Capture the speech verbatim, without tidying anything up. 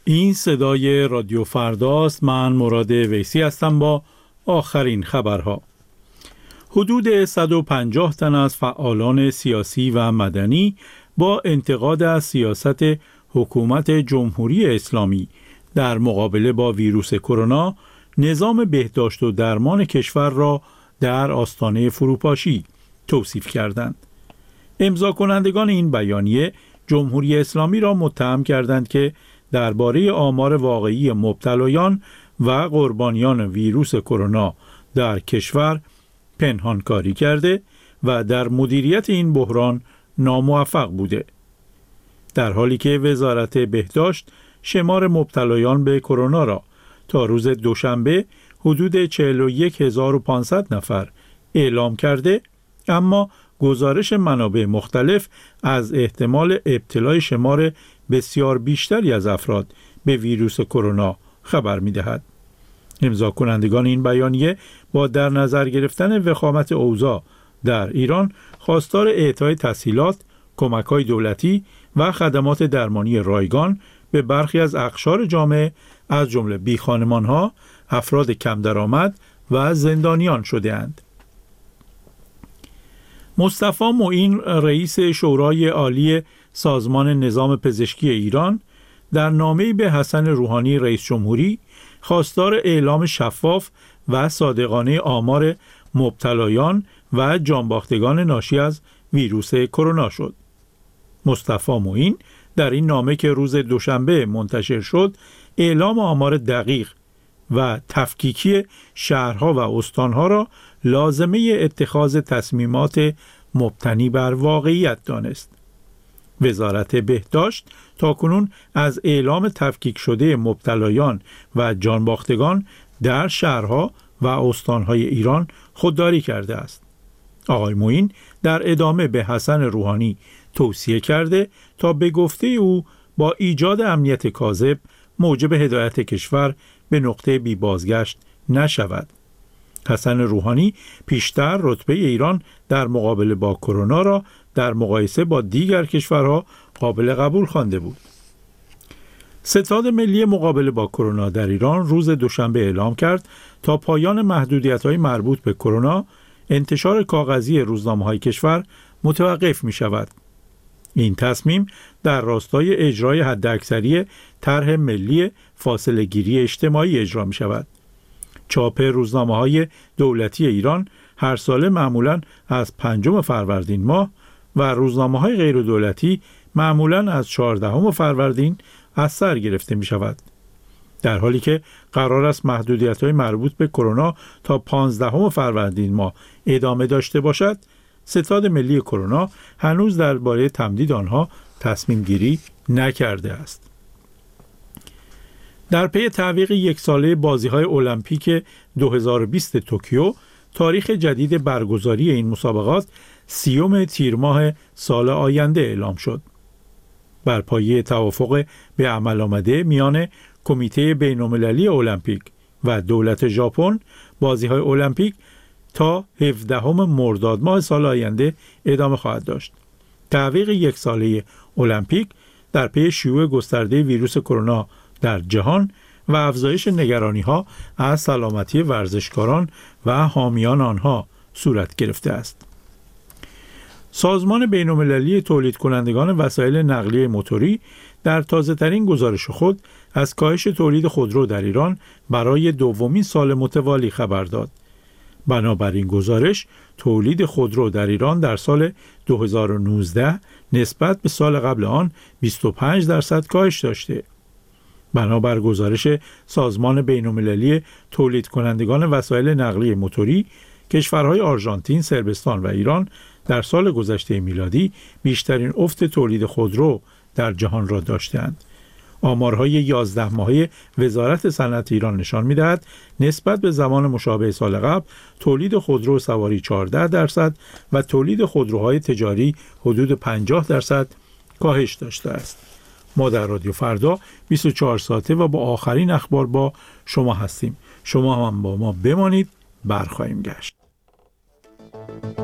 این صدای رادیو فرداست. من مراد ویسی هستم با آخرین خبرها. حدود صد و پنجاه تن از فعالان سیاسی و مدنی با انتقاد از سیاست حکومت جمهوری اسلامی در مقابله با ویروس کرونا نظام بهداشت و درمان کشور را در آستانه فروپاشی توصیف کردند. امضا کنندگان این بیانیه جمهوری اسلامی را متهم کردند که درباره آمار واقعی مبتلایان و قربانیان ویروس کرونا در کشور پنهانکاری کرده و در مدیریت این بحران ناموفق بوده، در حالی که وزارت بهداشت شمار مبتلایان به کرونا را تا روز دوشنبه حدود چهل و یک هزار و پانصد نفر اعلام کرده، اما گزارش منابع مختلف از احتمال ابتلای شمار بسیار بیشتری از افراد به ویروس کرونا خبر می‌دهد. امضا کنندگان این بیانیه با در نظر گرفتن وخامت اوضاع در ایران خواستار اعطای تسهیلات، کمک‌های دولتی و خدمات درمانی رایگان به برخی از اقشار جامعه از جمله بیخانمان‌ها، افراد کم درآمد و زندانیان شده‌اند. مصطفی معین رئیس شورای عالی سازمان نظام پزشکی ایران در نامه‌ای به حسن روحانی رئیس جمهوری خواستار اعلام شفاف و صادقانه آمار مبتلایان و جانباختگان ناشی از ویروس کرونا شد. مصطفی معین در این نامه که روز دوشنبه منتشر شد، اعلام آمار دقیق و تفکیکی شهرها و استانها را لازمه اتخاذ تصمیمات مبتنی بر واقعیت دانست. وزارت بهداشت تاکنون از اعلام تفکیک شده مبتلایان و جانباختگان در شهرها و استانهای ایران خودداری کرده است. آقای معین در ادامه به حسن روحانی توصیه کرده تا به گفته او با ایجاد امنیت کاذب موجب هدایت کشور به نقطه بی بازگشت نشود. حسن روحانی پیشتر رتبه ایران در مقابله با کرونا را در مقایسه با دیگر کشورها قابل قبول خوانده بود. ستاد ملی مقابله با کرونا در ایران روز دوشنبه اعلام کرد تا پایان محدودیت‌های مربوط به کرونا انتشار کاغذی روزنامه‌های کشور متوقف می‌شود. این تصمیم در راستای اجرای حداکثری طرح ملی فاصله گیری اجتماعی اجرا می‌شود. چاپ روزنامه‌های دولتی ایران هر ساله معمولاً از پنجم فروردین ماه و روزنامه‌های غیر دولتی معمولاً از چهاردهم فروردین از سر گرفته می‌شود. در حالی که قرار است محدودیت‌های مربوط به کرونا تا پانزدهم فروردین ماه ادامه داشته باشد، ستاد ملی کرونا هنوز درباره تمدید آنها تصمیم گیری نکرده است. در پی تعویق یک ساله بازی‌های المپیک دو هزار و بیست توکیو، تاریخ جدید برگزاری این مسابقات سیوم تیر ماه سال آینده اعلام شد. بر پایه توافق به عمل آمده میان کمیته بین‌المللی المپیک و دولت ژاپن، بازی‌های المپیک تا هفدهم مرداد ماه سال آینده ادامه خواهد داشت. تعویق یک ساله المپیک در پی شیوع گسترده ویروس کرونا در جهان و افزایش نگرانی‌ها از سلامتی ورزشکاران و حامیان آنها صورت گرفته است. سازمان بین‌المللی تولید کنندگان وسایل نقلیه موتوری در تازه‌ترین گزارش خود از کاهش تولید خودرو در ایران برای دومین سال متوالی خبر داد. بنابراین گزارش تولید خودرو در ایران در سال دو هزار و نوزده نسبت به سال قبل آن بیست و پنج درصد کاهش داشته. بنابر گزارش سازمان بین‌المللی تولید کنندگان وسایل نقلیه موتوری، کشورهای آرژانتین، صربستان و ایران در سال گذشته میلادی بیشترین افت تولید خودرو در جهان را داشتند. آمارهای یازده ماهه وزارت صنعت ایران نشان می‌دهد نسبت به زمان مشابه سال قبل تولید خودرو سواری چهارده درصد و تولید خودروهای تجاری حدود پنجاه درصد کاهش داشته است. ما در رادیو فردا بیست و چهار ساعته و با آخرین اخبار با شما هستیم. شما هم با ما بمانید، برخواهیم گشت.